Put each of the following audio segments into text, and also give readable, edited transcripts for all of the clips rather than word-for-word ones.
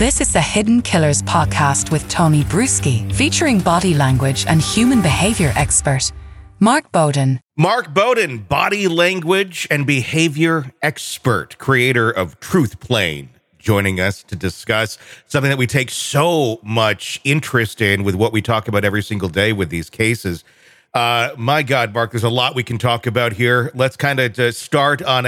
This is the Hidden Killers podcast with Tony Bruschi, featuring body language and human behavior expert Mark Bowden. Mark Bowden, body language and behavior expert, creator of Truthplane, joining us to discuss something that we take so much interest in with what we talk about every single day with these cases. My God, Mark, there's a lot we can talk about here. Let's kind of start on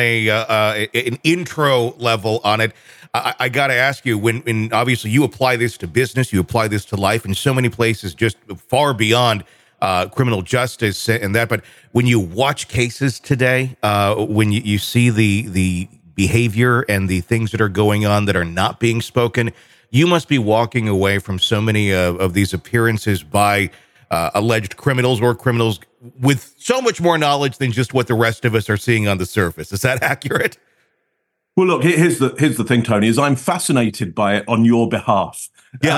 an intro level on it. I got to ask you, when obviously you apply this to business, you apply this to life in so many places, just far beyond criminal justice and that. But when you watch cases today, when you see the behavior and the things that are going on that are not being spoken, you must be walking away from so many of these appearances by alleged criminals or criminals with so much more knowledge than just what the rest of us are seeing on the surface. Is that accurate? Well, look, here's the thing, Tony, is I'm fascinated by it on your behalf. Yeah.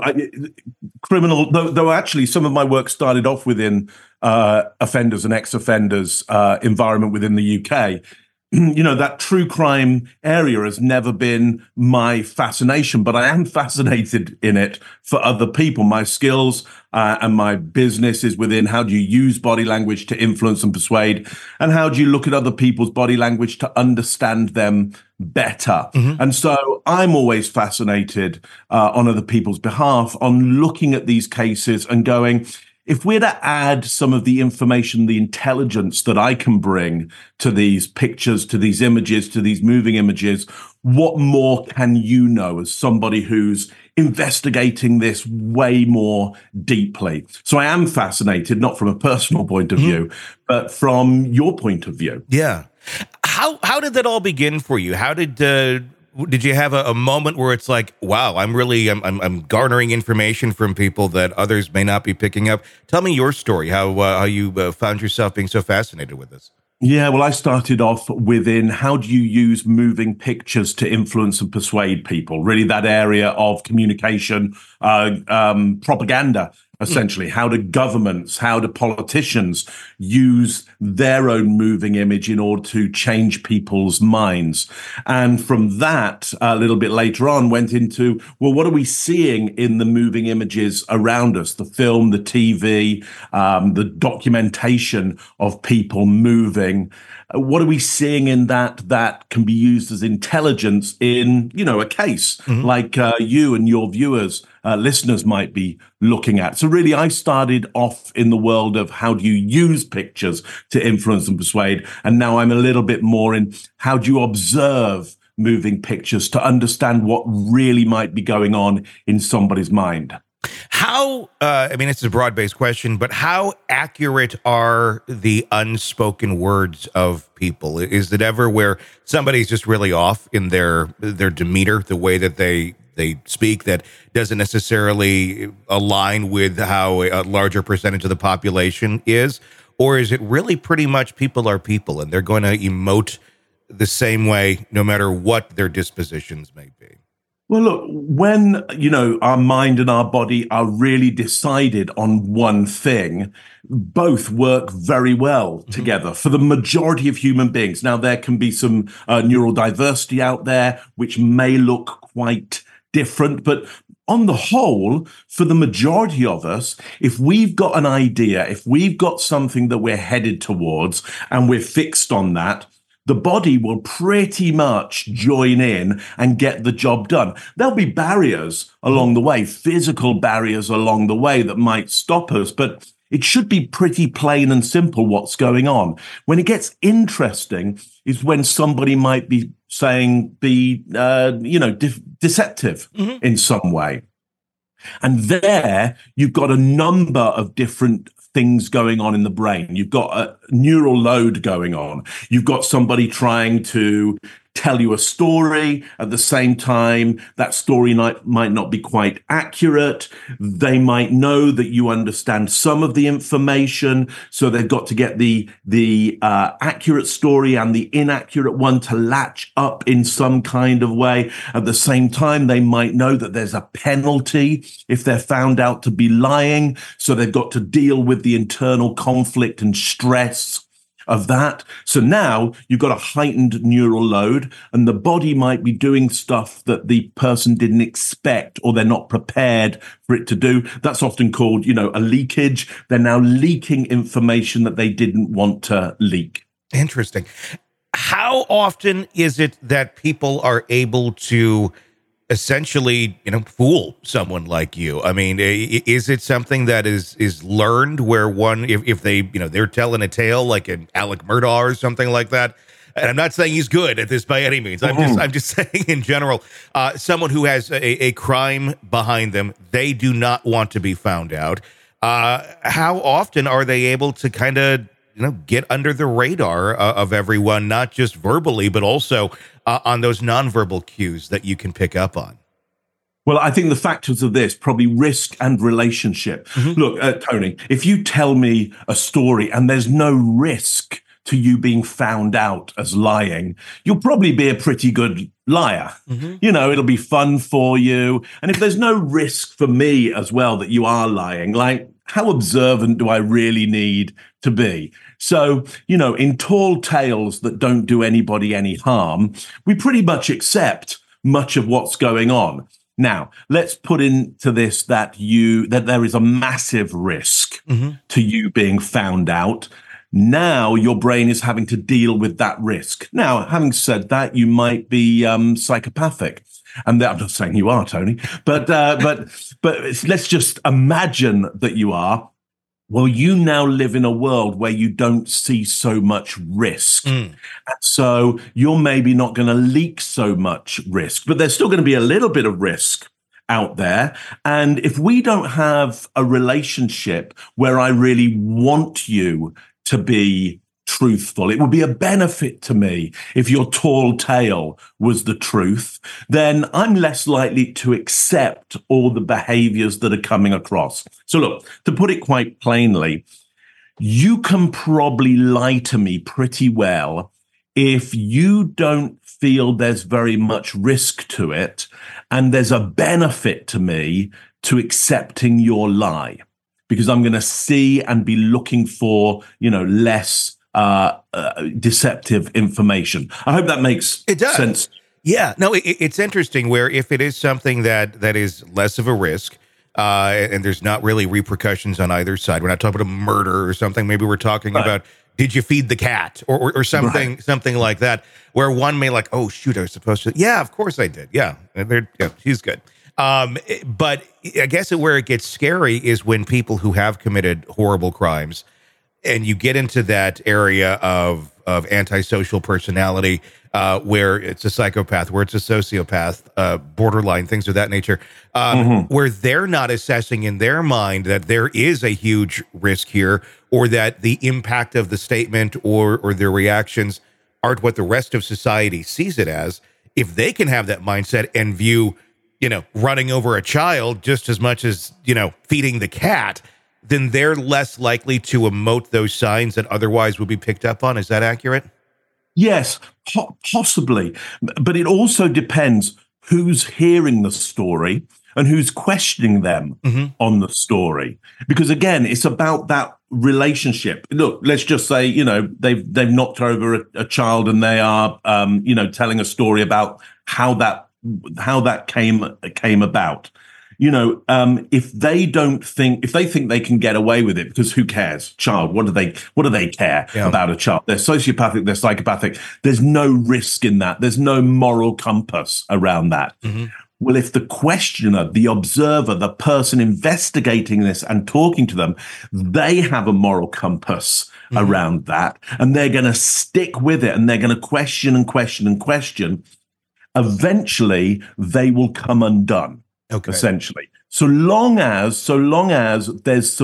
Criminal, though actually some of my work started off within offenders and ex-offenders environment within the UK. That true crime area has never been my fascination, but I am fascinated in it for other people. My skills and my business is within how do you use body language to influence and persuade, and how do you look at other people's body language to understand them better. Mm-hmm. And so I'm always fascinated on other people's behalf on looking at these cases and going, if we're to add some of the information, the intelligence that I can bring to these pictures, to these images, to these moving images, what more can you know as somebody who's investigating this way more deeply? So I am fascinated, not from a personal point of view, but from your point of view. Yeah. How did that all begin for you? How did you have a moment where it's like, wow, I'm garnering information from people that others may not be picking up? Tell me your story, how you found yourself being so fascinated with this. Yeah, well, I started off within how do you use moving pictures to influence and persuade people? Really that area of communication, propaganda, essentially. How do governments, how do politicians use their own moving image in order to change people's minds? And from that, a little bit later on, went into, well, what are we seeing in the moving images around us? The film, the TV, the documentation of people moving. What are we seeing in that can be used as intelligence in, a case like you and your viewers, listeners might be looking at? So really, I started off in the world of how do you use pictures to influence and persuade? And now I'm a little bit more in how do you observe moving pictures to understand what really might be going on in somebody's mind? How, it's a broad-based question, but how accurate are the unspoken words of people? Is it ever where somebody's just really off in their demeanor, the way that they speak, that doesn't necessarily align with how a larger percentage of the population is? Or is it really pretty much people are people and they're going to emote the same way no matter what their dispositions may be? Well, look, when, our mind and our body are really decided on one thing, both work very well together for the majority of human beings. Now, there can be some neurodiversity out there, which may look quite different, but on the whole, for the majority of us, if we've got an idea, if we've got something that we're headed towards and we're fixed on that, the body will pretty much join in and get the job done. There'll be barriers along the way, physical barriers along the way that might stop us, but it should be pretty plain and simple what's going on. When it gets interesting is when somebody might be deceptive in some way. And there you've got a number of different things going on in the brain. You've got a neural load going on. You've got somebody trying to tell you a story. At the same time, that story might not be quite accurate. They might know that you understand some of the information, so they've got to get the accurate story and the inaccurate one to latch up in some kind of way. At the same time, they might know that there's a penalty if they're found out to be lying, so they've got to deal with the internal conflict and stress of that. So now you've got a heightened neural load, and the body might be doing stuff that the person didn't expect, or they're not prepared for it to do. That's often called, a leakage. They're now leaking information that they didn't want to leak. Interesting. How often is it that people are able to essentially, fool someone like you? I mean, is it something that is learned where one, if they, they're telling a tale like an Alec Murdaugh or something like that? And I'm not saying he's good at this by any means. I'm just saying in general, someone who has a crime behind them, they do not want to be found out. How often are they able to kind of, get under the radar of everyone, not just verbally, but also on those nonverbal cues that you can pick up on? Well, I think the factors of this, probably risk and relationship. Look, Tony, if you tell me a story and there's no risk to you being found out as lying, you'll probably be a pretty good liar. It'll be fun for you. And if there's no risk for me as well that you are lying, like, how observant do I really need to be? So, in tall tales that don't do anybody any harm, we pretty much accept much of what's going on. Now, let's put into this that there is a massive risk to you being found out. Now your brain is having to deal with that risk. Now, having said that, you might be psychopathic. And I'm not saying you are, Tony, but let's just imagine that you are. Well, you now live in a world where you don't see so much risk. And so you're maybe not going to leak so much risk, but there's still going to be a little bit of risk out there. And if we don't have a relationship where I really want you to be truthful, it would be a benefit to me if your tall tale was the truth, then I'm less likely to accept all the behaviors that are coming across. So look, to put it quite plainly, you can probably lie to me pretty well if you don't feel there's very much risk to it and there's a benefit to me to accepting your lie, because I'm going to see and be looking for, less deceptive information. I hope that makes sense. Yeah, no, it's interesting where if it is something that is less of a risk, and there's not really repercussions on either side. We're not talking about a murder or something. Maybe we're talking about, did you feed the cat or something, something like that, where one may like, oh shoot, I was supposed to. Yeah, of course I did. Yeah, she's good. But I guess where it gets scary is when people who have committed horrible crimes, and you get into that area of antisocial personality, where it's a psychopath, where it's a sociopath, borderline, things of that nature, where they're not assessing in their mind that there is a huge risk here, or that the impact of the statement or their reactions aren't what the rest of society sees it as. If they can have that mindset and view, running over a child just as much as, feeding the cat, then they're less likely to emote those signs that otherwise would be picked up on. Is that accurate? Yes, possibly. But it also depends who's hearing the story and who's questioning them on the story. Because again, it's about that relationship. Look, let's just say, they've knocked over a child and they are, telling a story about how that came about. If they think they can get away with it, because who cares? Child, what do they care about a child? They're sociopathic, they're psychopathic. There's no risk in that. There's no moral compass around that. Well, if the questioner, the observer, the person investigating this and talking to them, they have a moral compass around that, and they're going to stick with it, and they're going to question and question and question, eventually they will come undone. Okay. Essentially, so long as there's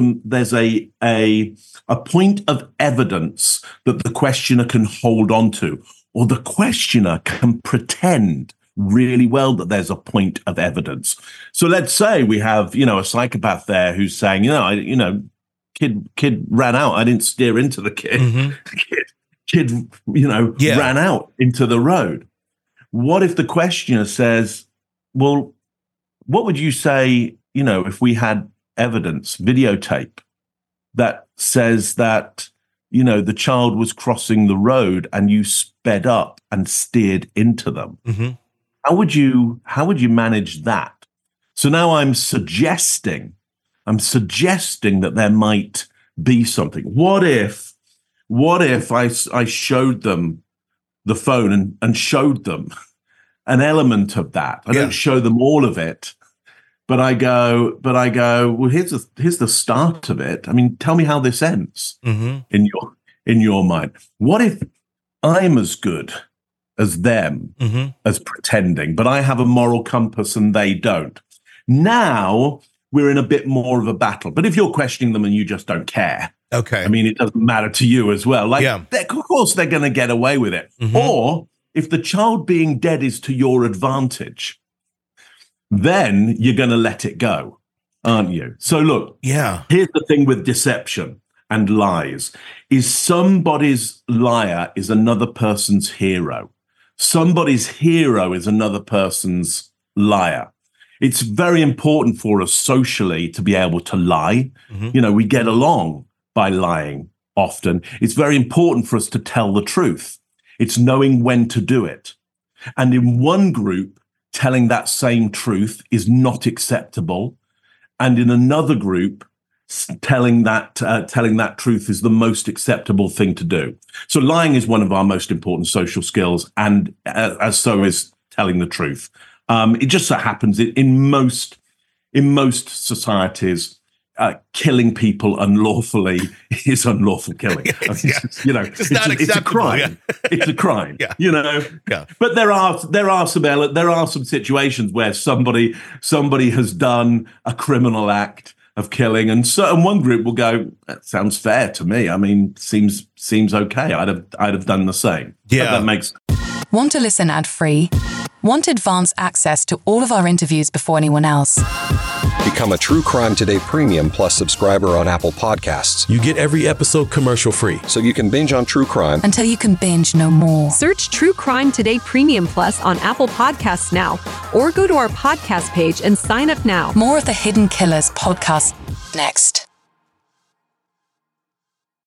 a point of evidence that the questioner can hold on to, or the questioner can pretend really well that there's a point of evidence. So let's say we have, a psychopath there who's saying, kid ran out. I didn't steer into the kid. Kid, ran out into the road. What if the questioner says, well, what would you say, if we had evidence, videotape, that says that the child was crossing the road and you sped up and steered into them. Mm-hmm. How would you manage that? So now I'm suggesting that there might be something. What if I showed them the phone and showed them an element of that? I don't show them all of it, but I go, well, here's the start of it. I mean, tell me how this ends in your mind. What if I'm as good as them as pretending, but I have a moral compass and they don't? Now we're in a bit more of a battle. But if you're questioning them and you just don't care, okay, I mean, it doesn't matter to you as well. Of course, they're going to get away with it. Or if the child being dead is to your advantage, then you're going to let it go, aren't you? So look, here's the thing with deception and lies, is somebody's liar is another person's hero. Somebody's hero is another person's liar. It's very important for us socially to be able to lie. We get along by lying often. It's very important for us to tell the truth. It's knowing when to do it. And in one group, telling that same truth is not acceptable. And in another group, telling that truth is the most acceptable thing to do. So lying is one of our most important social skills, and as so is telling the truth. It just so happens in most societies, killing people unlawfully is unlawful killing. It's not acceptable. It's a crime. It's a crime. But there are some situations where somebody has done a criminal act of killing, and one group will go, that sounds fair to me. I mean, seems okay. I'd have done the same. Yeah, that makes. Want to listen ad-free? Want advance access to all of our interviews before anyone else? Become a True Crime Today Premium Plus subscriber on Apple Podcasts. You get every episode commercial-free. So you can binge on true crime until you can binge no more. Search True Crime Today Premium Plus on Apple Podcasts now, or go to our podcast page and sign up now. More of the Hidden Killers podcast next.